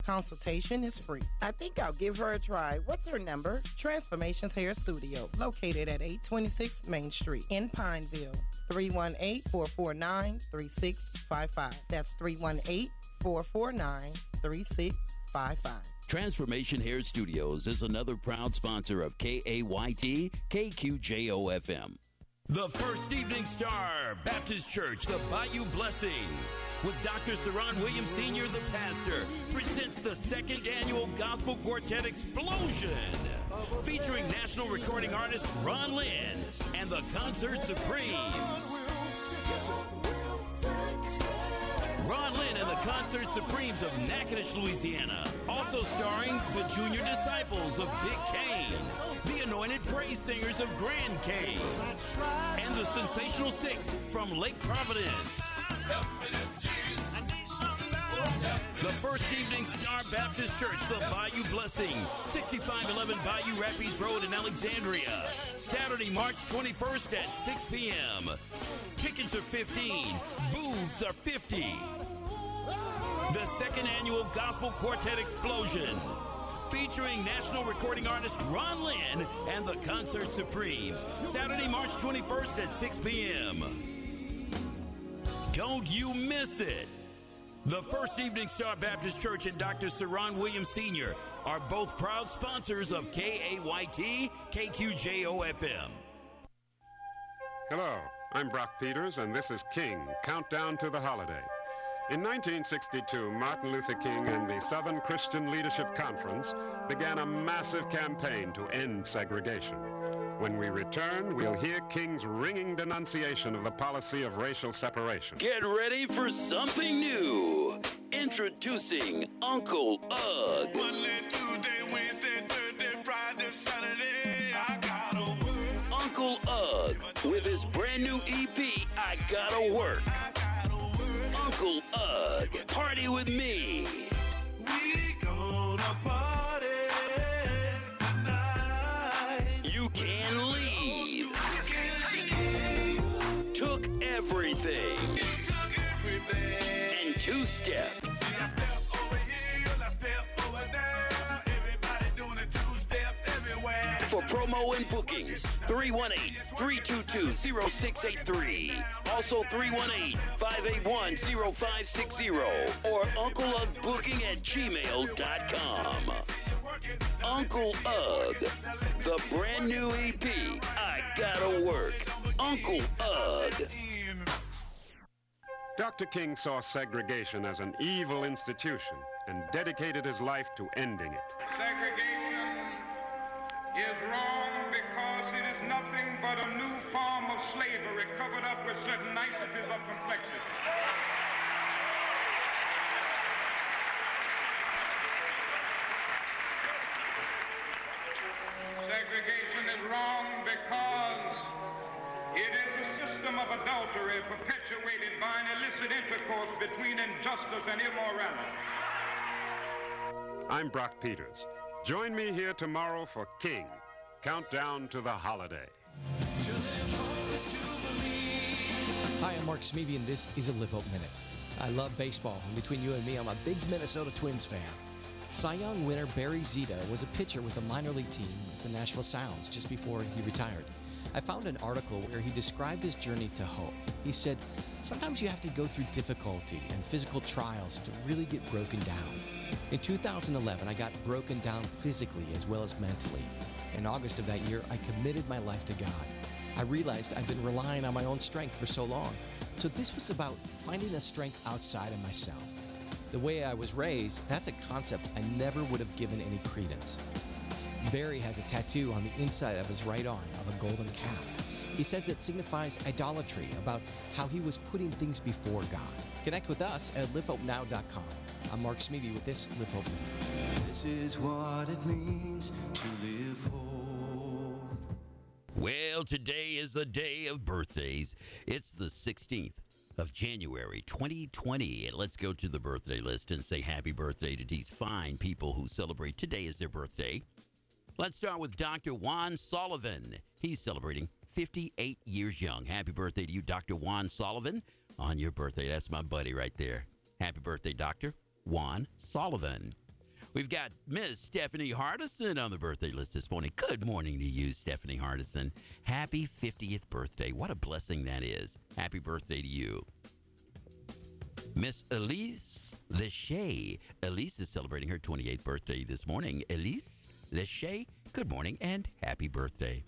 Consultation is free. I think I'll give her a try. What's her number? Transformations Hair Studio, located at 826 Main Street in Pineville. 318-449-3655. That's 318-449-3655. Transformation Hair Studios is another proud sponsor of KAYT KQJO FM. The First Evening Star Baptist Church, the Bayou Blessing, with Dr. Saron Williams Sr., the pastor, presents the second annual Gospel Quartet Explosion, featuring national recording artist Ron Lynn and the Concert Supremes. Ron Lynn and the Concert Supremes of Natchitoches, Louisiana. Also starring the Junior Disciples of Big Cane, the Anointed Praise Singers of Grand Cane, and the Sensational Six from Lake Providence. The First Evening Star Baptist Church, the Bayou Blessing, 6511 Bayou Rapids Road in Alexandria. Saturday, March 21st at 6 p.m. Tickets are $15. Booths are $50. The second annual Gospel Quartet Explosion, featuring national recording artist Ron Lynn and the Concert Supremes. Saturday, March 21st at 6 p.m. Don't you miss it. The First Evening Star Baptist Church and Dr. Saron Williams Sr. are both proud sponsors of KAYT KQJO FM. Hello, I'm Brock Peters, and this is King, Countdown to the Holiday. In 1962, Martin Luther King and the Southern Christian Leadership Conference began a massive campaign to end segregation. When we return, we'll hear King's ringing denunciation of the policy of racial separation. Get ready for something new. Introducing Uncle Ugg. Monday, Tuesday, Wednesday, Thursday, Friday, Saturday, I gotta work. Uncle Ugg with his brand new EP, I Gotta Work. Uncle Ugg, party with me. We gonna party tonight. You can leave. Took everything. Took everything. And two-step. See, I step over here, I step over there. Everybody doing a two-step everywhere. For promo and bookings, 318-322-0683. Also 318-581-0560 or UncleUggBooking@gmail.com. Uncle Ugg, the brand new EP, I Gotta Work. Uncle Ugg. Dr. King saw segregation as an evil institution and dedicated his life to ending it. Segregation is wrong because it is nothing but a new form of slavery covered up with certain niceties of complexity. Segregation is wrong because it is a system of adultery perpetuated by an illicit intercourse between injustice and immorality. I'm Brock Peters. Join me here tomorrow for King, Countdown to the Holiday. Hi, I'm Mark Smevey, and this is a Live Hope Minute. I love baseball, and between you and me, I'm a big Minnesota Twins fan. Cy Young winner Barry Zita was a pitcher with the minor league team, the Nashville Sounds, just before he retired. I found an article where he described his journey to hope. He said, sometimes you have to go through difficulty and physical trials to really get broken down. In 2011, I got broken down physically as well as mentally. In August of that year, I committed my life to God. I realized I've been relying on my own strength for so long. So this was about finding a strength outside of myself. The way I was raised, that's a concept I never would have given any credence. Barry has a tattoo on the inside of his right arm of a golden calf. He says it signifies idolatry, about how he was putting things before God. Connect with us at livehopenow.com. I'm Mark Smevey with this Live Hope Minute. This is what it means to live hope. Well, today is the day of birthdays. It's the 16th of January 2020. And let's go to the birthday list and say happy birthday to these fine people who celebrate today as their birthday. Let's start with Dr. Juan Sullivan. He's celebrating 58 years young. Happy birthday to you, Dr. Juan Sullivan, on your birthday. That's my buddy right there. Happy birthday, Dr. Juan Sullivan. We've got Miss Stephanie Hardison on the birthday list this morning. Good morning to you, Stephanie Hardison. Happy 50th birthday. What a blessing that is. Happy birthday to you. Miss Elise Lachey. Elise is celebrating her 28th birthday this morning. Elise Lachey, good morning and happy birthday.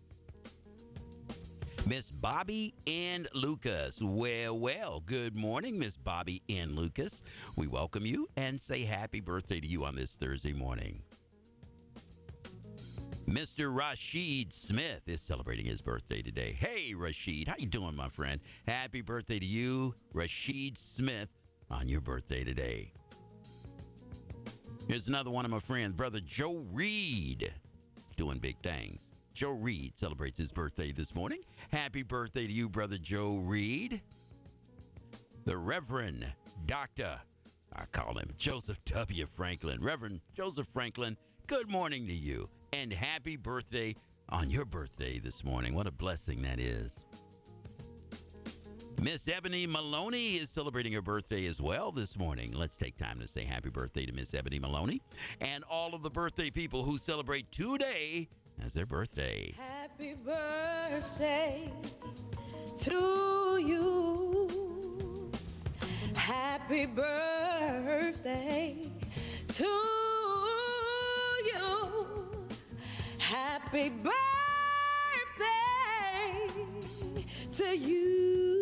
Miss Bobby Ann Lucas. Well, good morning, Miss Bobby Ann Lucas. We welcome you and say happy birthday to you on this Thursday morning. Mr. Rashid Smith is celebrating his birthday today. Hey, Rashid, how you doing, my friend? Happy birthday to you, Rashid Smith, on your birthday today. Here's another one of my friends, Brother Joe Reed, doing big things. Joe Reed celebrates his birthday this morning. Happy birthday to you, Brother Joe Reed. The Reverend Dr. I call him Joseph W. Franklin. Reverend Joseph Franklin, good morning to you and happy birthday on your birthday this morning. What a blessing that is. Miss Ebony Maloney is celebrating her birthday as well this morning. Let's take time to say happy birthday to Miss Ebony Maloney and all of the birthday people who celebrate today as their birthday. Happy birthday to you. Happy birthday to you. Happy birthday to you.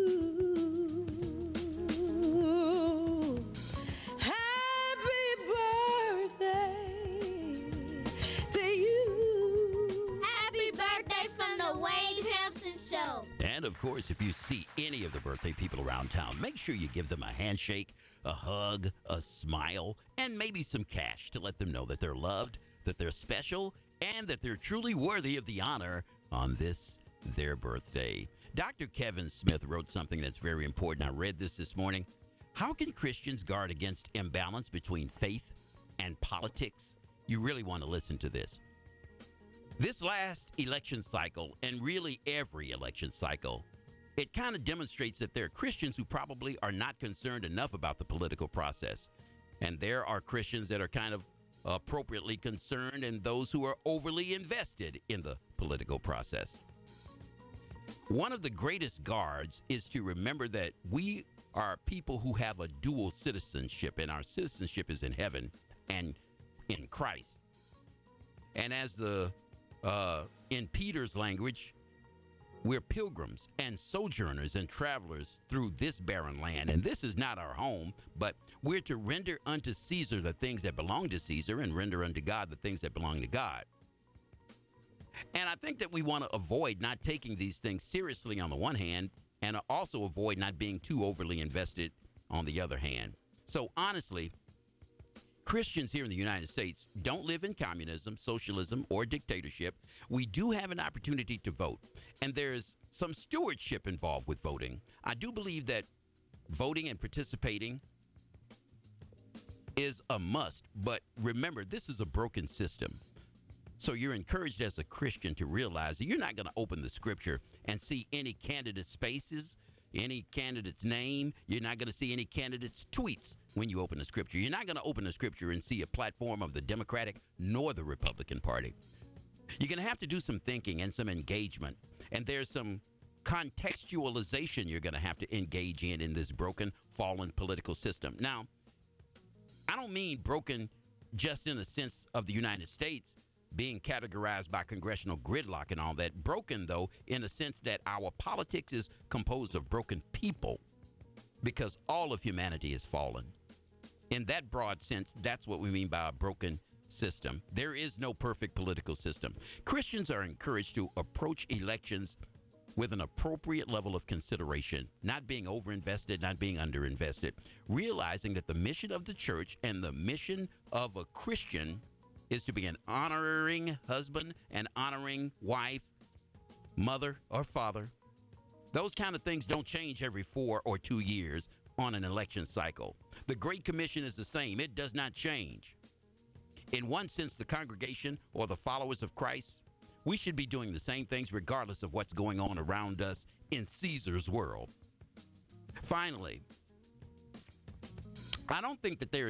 And, of course, if you see any of the birthday people around town, make sure you give them a handshake, a hug, a smile, and maybe some cash to let them know that they're loved, that they're special, and that they're truly worthy of the honor on this, their birthday. Dr. Kevin Smith wrote something that's very important. I read this morning. How can Christians guard against imbalance between faith and politics? You really want to listen to this. This last election cycle, and really every election cycle, it kind of demonstrates that there are Christians who probably are not concerned enough about the political process. And there are Christians that are kind of appropriately concerned and those who are overly invested in the political process. One of the greatest guards is to remember that we are people who have a dual citizenship, and our citizenship is in heaven and in Christ. And as in Peter's language, we're pilgrims and sojourners and travelers through this barren land. And this is not our home, but we're to render unto Caesar the things that belong to Caesar and render unto God the things that belong to God. And I think that we want to avoid not taking these things seriously on the one hand, and also avoid not being too overly invested on the other hand. So honestly, Christians here in the United States don't live in communism, socialism, or dictatorship. We do have an opportunity to vote, and there's some stewardship involved with voting. I do believe that voting and participating is a must, but remember, this is a broken system. So you're encouraged as a Christian to realize that you're not going to open the scripture and see any candidate's faces, any candidate's name. You're not going to see any candidate's tweets when you open the scripture. You're not going to open the scripture and see a platform of the Democratic nor the Republican Party. You're going to have to do some thinking and some engagement. And there's some contextualization you're going to have to engage in this broken, fallen political system. Now, I don't mean broken just in the sense of the United States being categorized by congressional gridlock and all that. Broken, though, in the sense that our politics is composed of broken people because all of humanity has fallen. In that broad sense, that's what we mean by a broken system. There is no perfect political system. Christians are encouraged to approach elections with an appropriate level of consideration, not being overinvested, not being underinvested, realizing that the mission of the church and the mission of a Christian is to be an honoring husband, an honoring wife, mother or father. Those kind of things don't change every 4 or 2 years on an election cycle. The Great Commission is the same. It does not change. In one sense, the congregation or the followers of Christ, we should be doing the same things regardless of what's going on around us in Caesar's world. Finally, I don't think that there is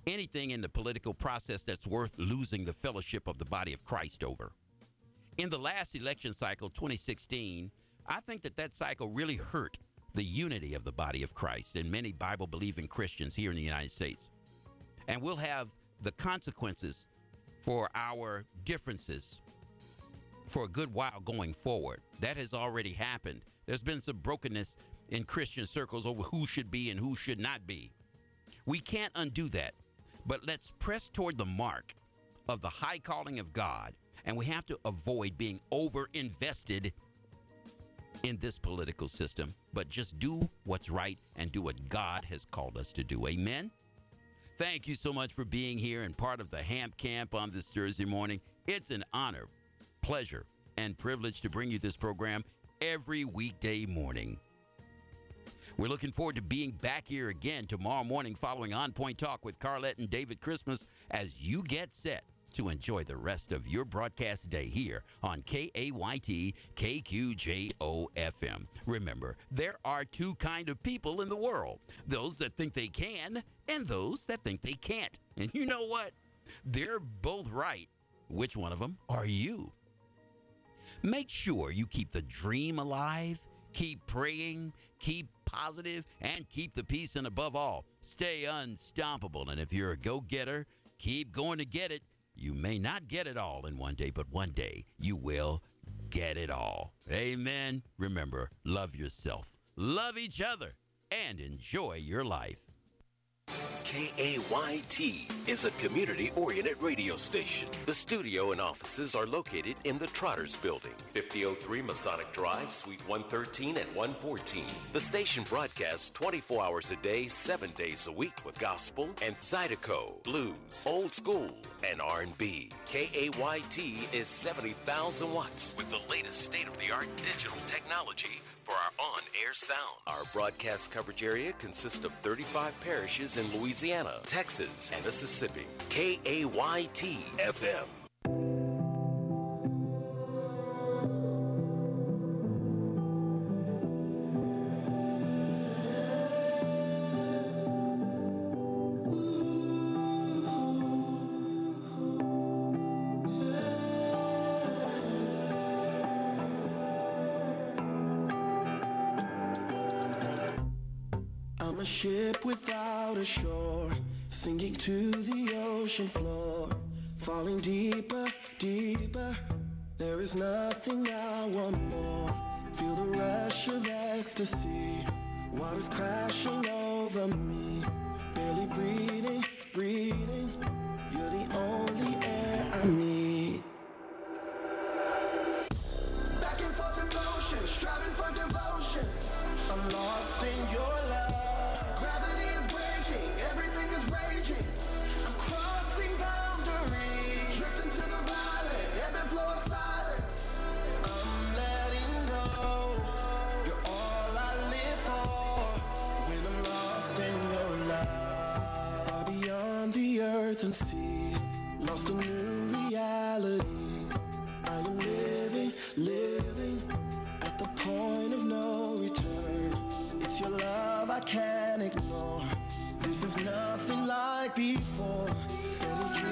anything in the political process that's worth losing the fellowship of the body of Christ over. In the last election cycle, 2016, I think that cycle really hurt the unity of the body of Christ and many Bible-believing Christians here in the United States. And we'll have the consequences for our differences for a good while going forward. That has already happened. There's been some brokenness in Christian circles over who should be and who should not be. We can't undo that, but let's press toward the mark of the high calling of God, and we have to avoid being over-invested in this political system, but just do what's right and do what God has called us to do. Amen? Thank you so much for being here and part of the Hamp Camp on this Thursday morning. It's an honor, pleasure, and privilege to bring you this program every weekday morning. We're looking forward to being back here again tomorrow morning following On Point Talk with Carlette and David Christmas as you get set to enjoy the rest of your broadcast day here on KAYT KQJO FM. Remember, there are two kinds of people in the world, those that think they can and those that think they can't. And you know what? They're both right. Which one of them are you? Make sure you keep the dream alive, keep praying, keep positive, and keep the peace, and above all, stay unstoppable. And if you're a go-getter, keep going to get it. You may not get it all in one day, but one day you will get it all. Amen. Remember, love yourself, love each other, and enjoy your life. KAYT is a community-oriented radio station. The studio and offices are located in the Trotters Building, 5003 Masonic Drive, Suite 113 and 114. The station broadcasts 24 hours a day, 7 days a week with gospel and Zydeco, blues, old school, and R&B. KAYT is 70,000 watts with the latest state-of-the-art digital technology for our on-air sound. Our broadcast coverage area consists of 35 parishes in Louisiana, Texas, and Mississippi. KAYT FM. I'm a ship without a shore, sinking to the ocean floor, falling deeper, deeper. There is nothing I want more. Feel the rush of ecstasy, water's crashing over me, barely breathing, breathing. You're the only air I need. Back and forth in motion, striving for devotion. I'm lost in your love. Gravity is breaking, everything is raging. I'm crossing boundaries, drifting to the violent, ebb and flow of silence. I'm letting go. You're all I live for. When I'm lost in your love, far beyond the earth and sea, lost in new realities. I am living, living at the point of no return. It's your love I can't ignore. This is nothing like before. Steady